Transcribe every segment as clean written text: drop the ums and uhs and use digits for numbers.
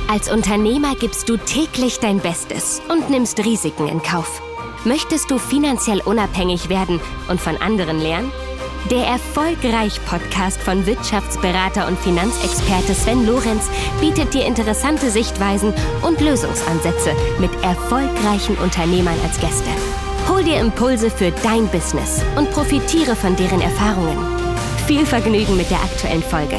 Als Unternehmer gibst du täglich dein Bestes und nimmst Risiken in Kauf. Möchtest du finanziell unabhängig werden und von anderen lernen? Der Erfolgreich-Podcast von Wirtschaftsberater und Finanzexperte Sven Lorenz bietet dir interessante Sichtweisen und Lösungsansätze mit erfolgreichen Unternehmern als Gäste. Hol dir Impulse für dein Business und profitiere von deren Erfahrungen. Viel Vergnügen mit der aktuellen Folge.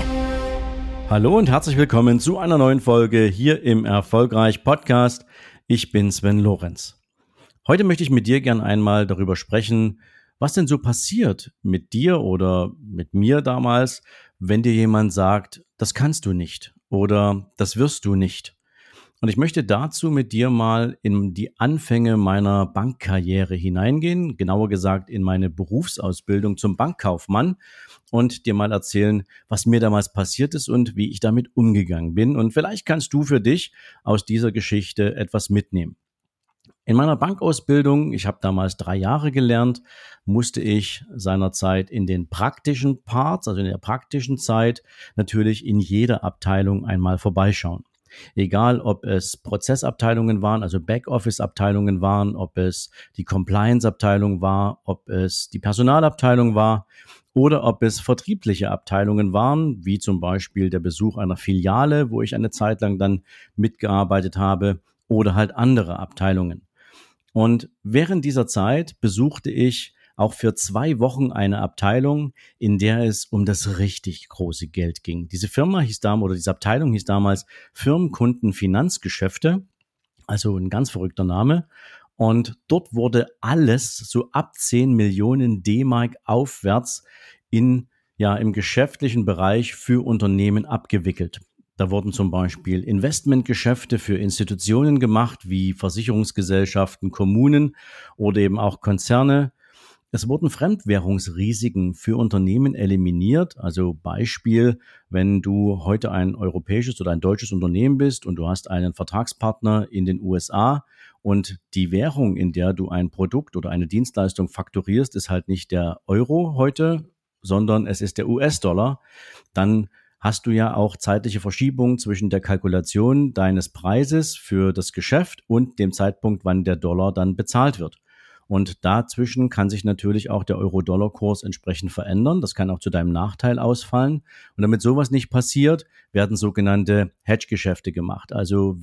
Hallo und herzlich willkommen zu einer neuen Folge hier im Erfolgreich-Podcast. Ich bin Sven Lorenz. Heute möchte ich mit dir gern einmal darüber sprechen, was denn so passiert mit dir oder mit mir damals, wenn dir jemand sagt, das kannst du nicht oder das wirst du nicht. Und ich möchte dazu mit dir mal in die Anfänge meiner Bankkarriere hineingehen, genauer gesagt in meine Berufsausbildung zum Bankkaufmann und dir mal erzählen, was mir damals passiert ist und wie ich damit umgegangen bin. Und vielleicht kannst du für dich aus dieser Geschichte etwas mitnehmen. In meiner Bankausbildung, ich habe damals 3 Jahre gelernt, musste ich seinerzeit in den praktischen Parts, also in der praktischen Zeit, natürlich in jeder Abteilung einmal vorbeischauen. Egal, ob es Prozessabteilungen waren, also Backoffice-Abteilungen waren, ob es die Compliance-Abteilung war, ob es die Personalabteilung war oder ob es vertriebliche Abteilungen waren, wie zum Beispiel der Besuch einer Filiale, wo ich eine Zeit lang dann mitgearbeitet habe, oder halt andere Abteilungen. Und während dieser Zeit besuchte ich auch für 2 Wochen eine Abteilung, in der es um das richtig große Geld ging. Diese Firma hieß damals, oder diese Abteilung hieß damals Firmenkunden Finanzgeschäfte, also ein ganz verrückter Name. Und dort wurde alles so ab 10 Millionen D-Mark aufwärts im geschäftlichen Bereich für Unternehmen abgewickelt. Da wurden zum Beispiel Investmentgeschäfte für Institutionen gemacht, wie Versicherungsgesellschaften, Kommunen oder eben auch Konzerne. Es wurden Fremdwährungsrisiken für Unternehmen eliminiert. Also Beispiel, wenn du heute ein europäisches oder ein deutsches Unternehmen bist und du hast einen Vertragspartner in den USA und die Währung, in der du ein Produkt oder eine Dienstleistung fakturierst, ist halt nicht der Euro heute, sondern es ist der US-Dollar, dann hast du ja auch zeitliche Verschiebungen zwischen der Kalkulation deines Preises für das Geschäft und dem Zeitpunkt, wann der Dollar dann bezahlt wird. Und dazwischen kann sich natürlich auch der Euro-Dollar-Kurs entsprechend verändern. Das kann auch zu deinem Nachteil ausfallen. Und damit sowas nicht passiert, werden sogenannte Hedge-Geschäfte gemacht, also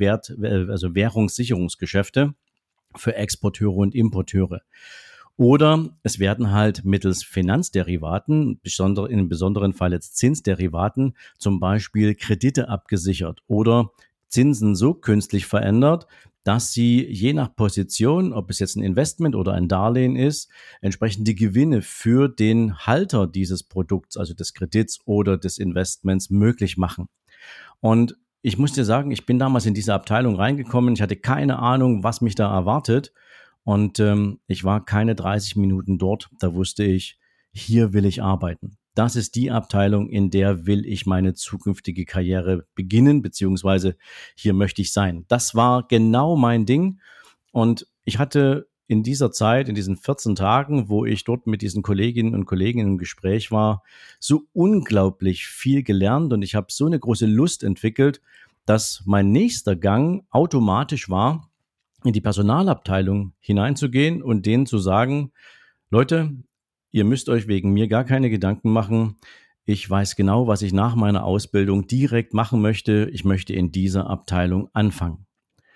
Währungssicherungsgeschäfte für Exporteure und Importeure. Oder es werden halt mittels Finanzderivaten, im besonderen Fall jetzt Zinsderivaten, zum Beispiel Kredite abgesichert oder Zinsen so künstlich verändert, dass sie je nach Position, ob es jetzt ein Investment oder ein Darlehen ist, entsprechend die Gewinne für den Halter dieses Produkts, also des Kredits oder des Investments, möglich machen. Und ich muss dir sagen, ich bin damals in diese Abteilung reingekommen, ich hatte keine Ahnung, was mich da erwartet. Und ich war keine 30 Minuten dort, da wusste ich, hier will ich arbeiten. Das ist die Abteilung, in der will ich meine zukünftige Karriere beginnen, beziehungsweise hier möchte ich sein. Das war genau mein Ding und ich hatte in dieser Zeit, in diesen 14 Tagen, wo ich dort mit diesen Kolleginnen und Kollegen im Gespräch war, so unglaublich viel gelernt und ich habe so eine große Lust entwickelt, dass mein nächster Gang automatisch war, in die Personalabteilung hineinzugehen und denen zu sagen, Leute, ihr müsst euch wegen mir gar keine Gedanken machen. Ich weiß genau, was ich nach meiner Ausbildung direkt machen möchte. Ich möchte in dieser Abteilung anfangen.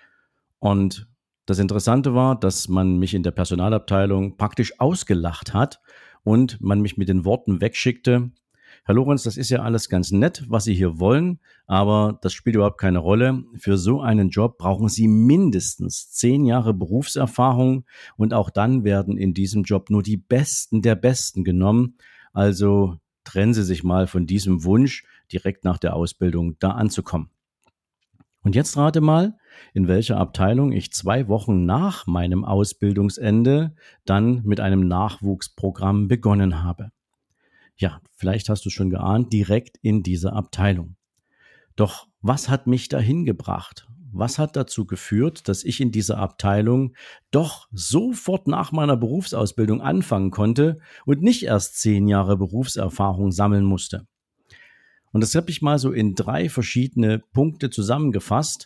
Und das Interessante war, dass man mich in der Personalabteilung praktisch ausgelacht hat und man mich mit den Worten wegschickte, Herr Lorenz, das ist ja alles ganz nett, was Sie hier wollen, aber das spielt überhaupt keine Rolle. Für so einen Job brauchen Sie mindestens 10 Jahre Berufserfahrung und auch dann werden in diesem Job nur die Besten der Besten genommen. Also trennen Sie sich mal von diesem Wunsch, direkt nach der Ausbildung da anzukommen. Und jetzt rate mal, in welcher Abteilung ich 2 Wochen nach meinem Ausbildungsende dann mit einem Nachwuchsprogramm begonnen habe. Ja, vielleicht hast du schon geahnt, direkt in dieser Abteilung. Doch was hat mich dahin gebracht? Was hat dazu geführt, dass ich in dieser Abteilung doch sofort nach meiner Berufsausbildung anfangen konnte und nicht erst 10 Jahre Berufserfahrung sammeln musste? Und das habe ich mal so in 3 verschiedene Punkte zusammengefasst,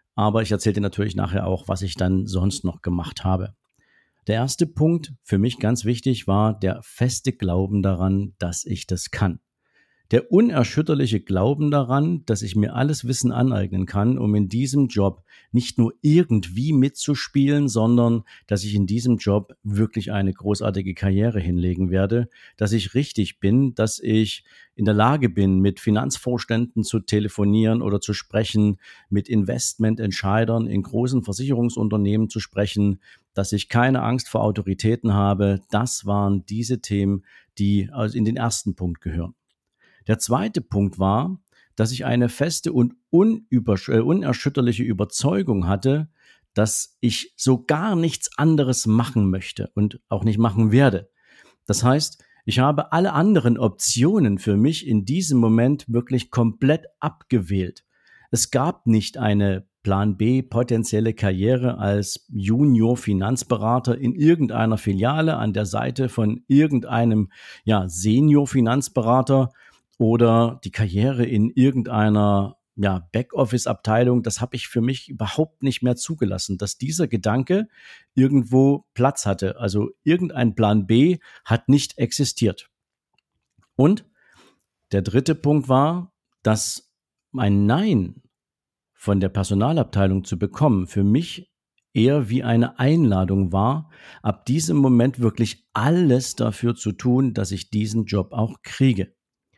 aber ich erzähle dir natürlich nachher auch, was ich dann sonst noch gemacht habe. Der erste Punkt, für mich ganz wichtig, war der feste Glauben daran, dass ich das kann. Der unerschütterliche Glauben daran, dass ich mir alles Wissen aneignen kann, um in diesem Job nicht nur irgendwie mitzuspielen, sondern dass ich in diesem Job wirklich eine großartige Karriere hinlegen werde, dass ich richtig bin, dass ich in der Lage bin, mit Finanzvorständen zu telefonieren oder zu sprechen, mit Investmententscheidern in großen Versicherungsunternehmen zu sprechen, dass ich keine Angst vor Autoritäten habe. Das waren diese Themen, die also in den ersten Punkt gehören. Der zweite Punkt war, dass ich eine feste und unerschütterliche Überzeugung hatte, dass ich so gar nichts anderes machen möchte und auch nicht machen werde. Das heißt, ich habe alle anderen Optionen für mich in diesem Moment wirklich komplett abgewählt. Es gab nicht eine Plan B potenzielle Karriere als Junior-Finanzberater in irgendeiner Filiale an der Seite von irgendeinem Senior-Finanzberater oder die Karriere in irgendeiner Backoffice-Abteilung. Das habe ich für mich überhaupt nicht mehr zugelassen, dass dieser Gedanke irgendwo Platz hatte. Also irgendein Plan B hat nicht existiert. Und der dritte Punkt war, dass ein Nein von der Personalabteilung zu bekommen für mich eher wie eine Einladung war, ab diesem Moment wirklich alles dafür zu tun, dass ich diesen Job auch kriege.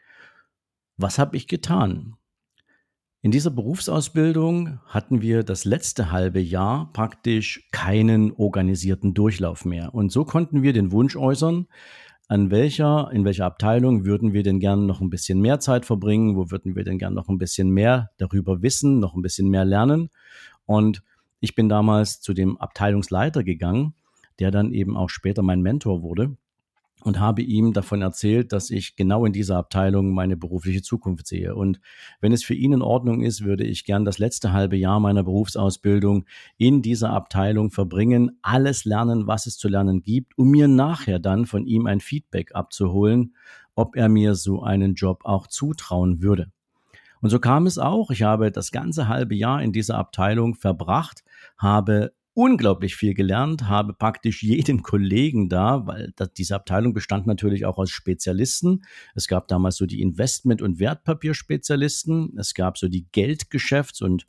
Was habe ich getan? In dieser Berufsausbildung hatten wir das letzte halbe Jahr praktisch keinen organisierten Durchlauf mehr. Und so konnten wir den Wunsch äußern, in welcher Abteilung würden wir denn gern noch ein bisschen mehr Zeit verbringen, wo würden wir denn gern noch ein bisschen mehr darüber wissen, noch ein bisschen mehr lernen. Und ich bin damals zu dem Abteilungsleiter gegangen, der dann eben auch später mein Mentor wurde, und habe ihm davon erzählt, dass ich genau in dieser Abteilung meine berufliche Zukunft sehe. Und wenn es für ihn in Ordnung ist, würde ich gern das letzte halbe Jahr meiner Berufsausbildung in dieser Abteilung verbringen, alles lernen, was es zu lernen gibt, um mir nachher dann von ihm ein Feedback abzuholen, ob er mir so einen Job auch zutrauen würde. Und so kam es auch. Ich habe das ganze halbe Jahr in dieser Abteilung verbracht, habe unglaublich viel gelernt, habe praktisch jeden Kollegen da, weil diese Abteilung bestand natürlich auch aus Spezialisten. Es gab damals so die Investment- und Wertpapierspezialisten. Es gab so die Geldgeschäfts- und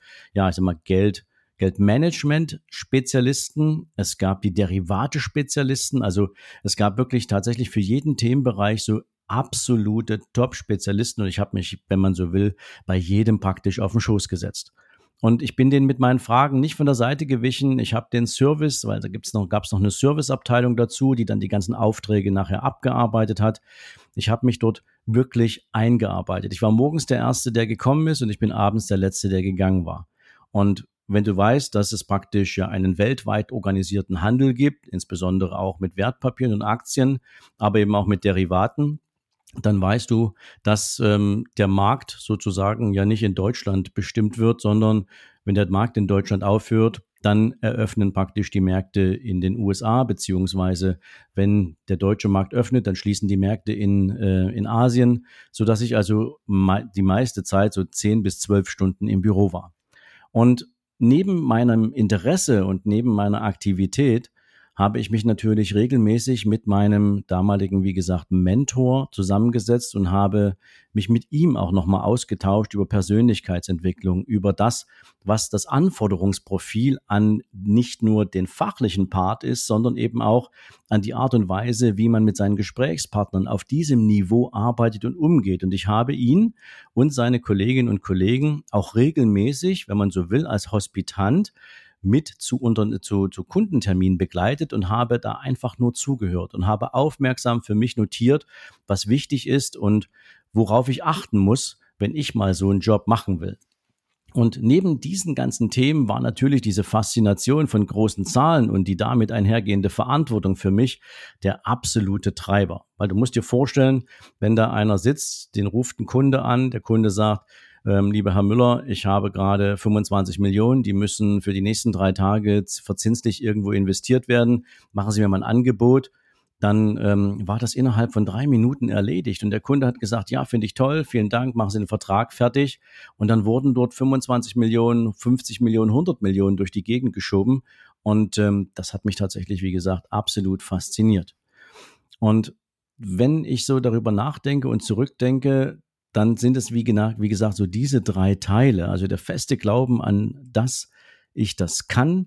Geldmanagement-Spezialisten. Es gab die Derivate-Spezialisten. Also es gab wirklich tatsächlich für jeden Themenbereich so absolute Top-Spezialisten. Und ich habe mich, wenn man so will, bei jedem praktisch auf den Schoß gesetzt. Und ich bin denen mit meinen Fragen nicht von der Seite gewichen. Ich habe den Service, weil da gab es noch eine Serviceabteilung dazu, die dann die ganzen Aufträge nachher abgearbeitet hat. Ich habe mich dort wirklich eingearbeitet. Ich war morgens der Erste, der gekommen ist, und ich bin abends der Letzte, der gegangen war. Und wenn du weißt, dass es praktisch ja einen weltweit organisierten Handel gibt, insbesondere auch mit Wertpapieren und Aktien, aber eben auch mit Derivaten, dann weißt du, dass der Markt sozusagen ja nicht in Deutschland bestimmt wird, sondern wenn der Markt in Deutschland aufhört, dann eröffnen praktisch die Märkte in den USA, beziehungsweise wenn der deutsche Markt öffnet, dann schließen die Märkte in Asien, sodass ich also die meiste Zeit so 10 bis 12 Stunden im Büro war. Und neben meinem Interesse und neben meiner Aktivität habe ich mich natürlich regelmäßig mit meinem damaligen, wie gesagt, Mentor zusammengesetzt und habe mich mit ihm auch nochmal ausgetauscht über Persönlichkeitsentwicklung, über das, was das Anforderungsprofil an nicht nur den fachlichen Part ist, sondern eben auch an die Art und Weise, wie man mit seinen Gesprächspartnern auf diesem Niveau arbeitet und umgeht. Und ich habe ihn und seine Kolleginnen und Kollegen auch regelmäßig, wenn man so will, als Hospitant mit zu Kundenterminen begleitet und habe da einfach nur zugehört und habe aufmerksam für mich notiert, was wichtig ist und worauf ich achten muss, wenn ich mal so einen Job machen will. Und neben diesen ganzen Themen war natürlich diese Faszination von großen Zahlen und die damit einhergehende Verantwortung für mich der absolute Treiber. Weil du musst dir vorstellen, wenn da einer sitzt, den ruft ein Kunde an, der Kunde sagt: Lieber Herr Müller, ich habe gerade 25 Millionen, die müssen für die nächsten 3 Tage verzinslich irgendwo investiert werden. Machen Sie mir mal ein Angebot. dann war das innerhalb von 3 Minuten erledigt. Und der Kunde hat gesagt, ja, finde ich toll, vielen Dank, machen Sie den Vertrag fertig. Und dann wurden dort 25 Millionen, 50 Millionen, 100 Millionen durch die Gegend geschoben. Und das hat mich tatsächlich, wie gesagt, absolut fasziniert. Und wenn ich so darüber nachdenke und zurückdenke, dann sind es, wie gesagt, so diese 3 Teile. Also der feste Glauben an, dass ich das kann.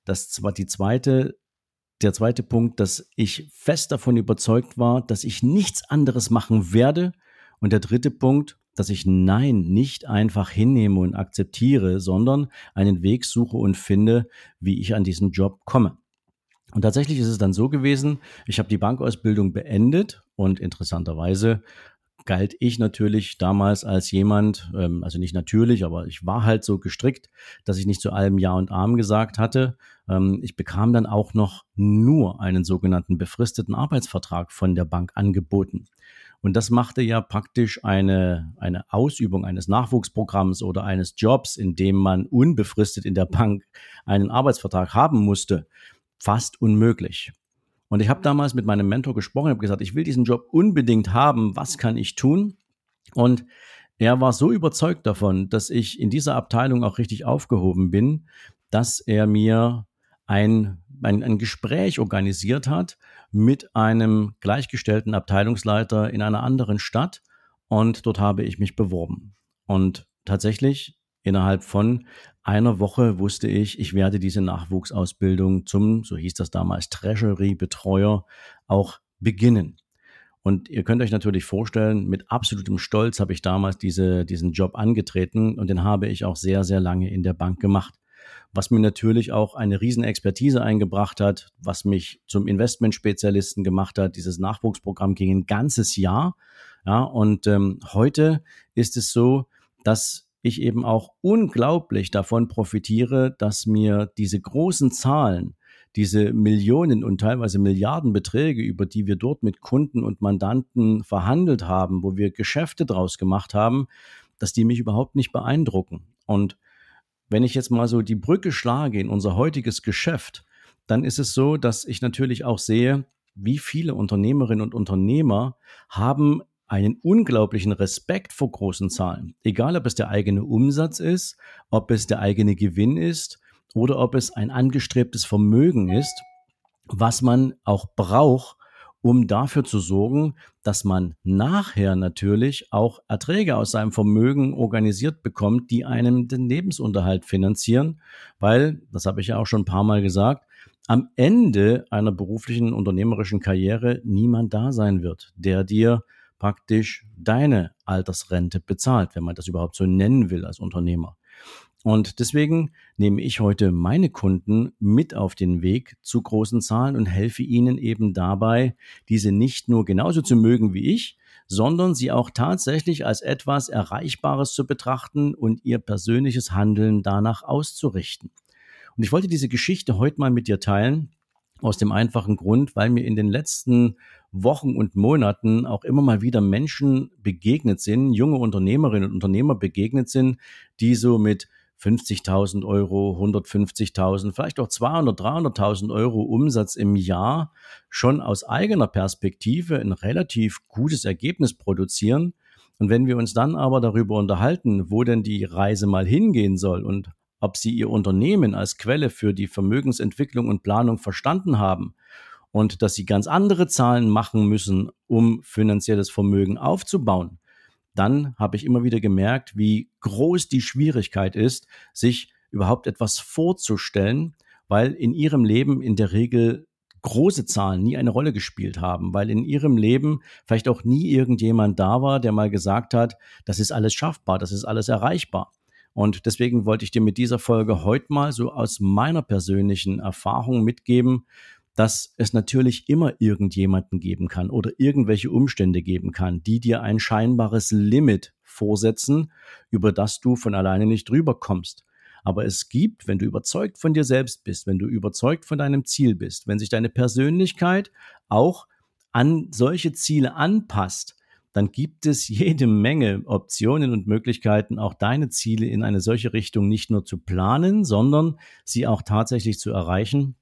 Der zweite Punkt, dass ich fest davon überzeugt war, dass ich nichts anderes machen werde. Und der dritte Punkt, dass ich Nein nicht einfach hinnehme und akzeptiere, sondern einen Weg suche und finde, wie ich an diesen Job komme. Und tatsächlich ist es dann so gewesen, ich habe die Bankausbildung beendet und interessanterweise galt ich natürlich damals als jemand, also nicht natürlich, aber ich war halt so gestrickt, dass ich nicht zu allem Ja und Amen gesagt hatte. Ich bekam dann auch noch nur einen sogenannten befristeten Arbeitsvertrag von der Bank angeboten. Und das machte ja praktisch eine Ausübung eines Nachwuchsprogramms oder eines Jobs, in dem man unbefristet in der Bank einen Arbeitsvertrag haben musste, fast unmöglich. Und ich habe damals mit meinem Mentor gesprochen, habe gesagt, ich will diesen Job unbedingt haben, was kann ich tun? Und er war so überzeugt davon, dass ich in dieser Abteilung auch richtig aufgehoben bin, dass er mir ein Gespräch organisiert hat mit einem gleichgestellten Abteilungsleiter in einer anderen Stadt. Und dort habe ich mich beworben. Und tatsächlich innerhalb von einer Woche wusste ich, ich werde diese Nachwuchsausbildung zum, so hieß das damals, Treasury-Betreuer auch beginnen. Und ihr könnt euch natürlich vorstellen, mit absolutem Stolz habe ich damals diesen Job angetreten und den habe ich auch sehr, sehr lange in der Bank gemacht. Was mir natürlich auch eine riesen Expertise eingebracht hat, was mich zum Investmentspezialisten gemacht hat. Dieses Nachwuchsprogramm ging ein ganzes Jahr. Ja, und heute ist es so, dass ich eben auch unglaublich davon profitiere, dass mir diese großen Zahlen, diese Millionen und teilweise Milliardenbeträge, über die wir dort mit Kunden und Mandanten verhandelt haben, wo wir Geschäfte draus gemacht haben, dass die mich überhaupt nicht beeindrucken. Und wenn ich jetzt mal so die Brücke schlage in unser heutiges Geschäft, dann ist es so, dass ich natürlich auch sehe, wie viele Unternehmerinnen und Unternehmer haben einen unglaublichen Respekt vor großen Zahlen. Egal, ob es der eigene Umsatz ist, ob es der eigene Gewinn ist oder ob es ein angestrebtes Vermögen ist, was man auch braucht, um dafür zu sorgen, dass man nachher natürlich auch Erträge aus seinem Vermögen organisiert bekommt, die einem den Lebensunterhalt finanzieren, weil, das habe ich ja auch schon ein paar Mal gesagt, am Ende einer beruflichen, unternehmerischen Karriere niemand da sein wird, der dir praktisch deine Altersrente bezahlt, wenn man das überhaupt so nennen will als Unternehmer. Und deswegen nehme ich heute meine Kunden mit auf den Weg zu großen Zahlen und helfe ihnen eben dabei, diese nicht nur genauso zu mögen wie ich, sondern sie auch tatsächlich als etwas Erreichbares zu betrachten und ihr persönliches Handeln danach auszurichten. Und ich wollte diese Geschichte heute mal mit dir teilen, aus dem einfachen Grund, weil mir in den letzten Wochen und Monaten auch immer mal wieder Menschen begegnet sind, junge Unternehmerinnen und Unternehmer begegnet sind, die so mit 50.000 Euro, 150.000, vielleicht auch 200.000, 300.000 Euro Umsatz im Jahr schon aus eigener Perspektive ein relativ gutes Ergebnis produzieren. Und wenn wir uns dann aber darüber unterhalten, wo denn die Reise mal hingehen soll und ob sie ihr Unternehmen als Quelle für die Vermögensentwicklung und Planung verstanden haben und dass sie ganz andere Zahlen machen müssen, um finanzielles Vermögen aufzubauen, dann habe ich immer wieder gemerkt, wie groß die Schwierigkeit ist, sich überhaupt etwas vorzustellen, weil in ihrem Leben in der Regel große Zahlen nie eine Rolle gespielt haben, weil in ihrem Leben vielleicht auch nie irgendjemand da war, der mal gesagt hat, das ist alles schaffbar, das ist alles erreichbar. Und deswegen wollte ich dir mit dieser Folge heute mal so aus meiner persönlichen Erfahrung mitgeben, dass es natürlich immer irgendjemanden geben kann oder irgendwelche Umstände geben kann, die dir ein scheinbares Limit vorsetzen, über das du von alleine nicht drüber kommst. Aber es gibt, wenn du überzeugt von dir selbst bist, wenn du überzeugt von deinem Ziel bist, wenn sich deine Persönlichkeit auch an solche Ziele anpasst, dann gibt es jede Menge Optionen und Möglichkeiten, auch deine Ziele in eine solche Richtung nicht nur zu planen, sondern sie auch tatsächlich zu erreichen.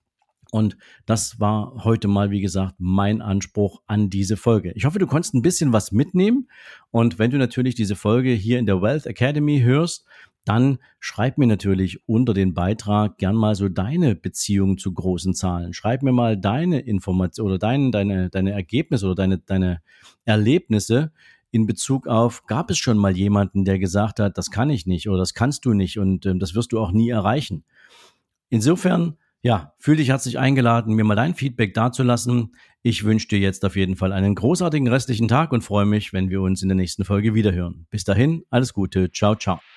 Und das war heute mal, wie gesagt, mein Anspruch an diese Folge. Ich hoffe, du konntest ein bisschen was mitnehmen. Und wenn du natürlich diese Folge hier in der Wealth Academy hörst, dann schreib mir natürlich unter den Beitrag gern mal so deine Beziehung zu großen Zahlen. Schreib mir mal deine Information oder deine Ergebnisse oder deine Erlebnisse in Bezug auf, gab es schon mal jemanden, der gesagt hat, das kann ich nicht oder das kannst du nicht und das wirst du auch nie erreichen. Insofern, ja, fühl dich herzlich eingeladen, mir mal dein Feedback dazulassen. Ich wünsche dir jetzt auf jeden Fall einen großartigen restlichen Tag und freue mich, wenn wir uns in der nächsten Folge wiederhören. Bis dahin, alles Gute, ciao, ciao.